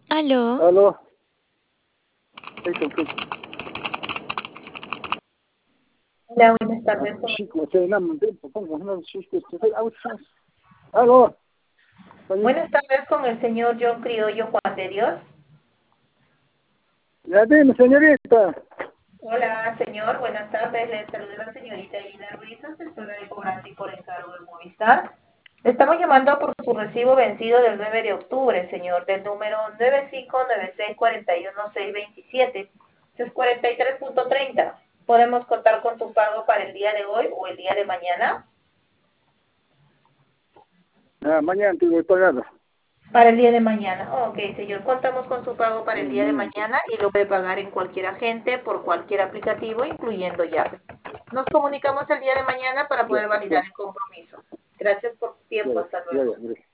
Aló, Aló, eso que Hola, buenas tardes. chico se llama tiempo como no existe estoy ausas. Aló, oye, Buenas tardes con el señor John Criollo Juan de Dios. ya dime señorita. Hola, señor. Buenas tardes. Le saluda la señorita Ida Ruiz, asesora de cobranza y por encargo de Movistar. Le estamos llamando por su recibo vencido del 9 de octubre, señor, del número 959641627. Ese es 43.30. ¿Podemos contar con tu pago para el día de hoy o el día de mañana? Ah, mañana te voy a pagar. Para el día de mañana. Ok, señor. Contamos con su pago para el día de Mañana. mañana y lo puede pagar en cualquier agente, por cualquier aplicativo, incluyendo Yape. Nos comunicamos el día de mañana para Ya, poder validar ya, el compromiso. Gracias por tu ya, tiempo. Hasta ya, luego. ya.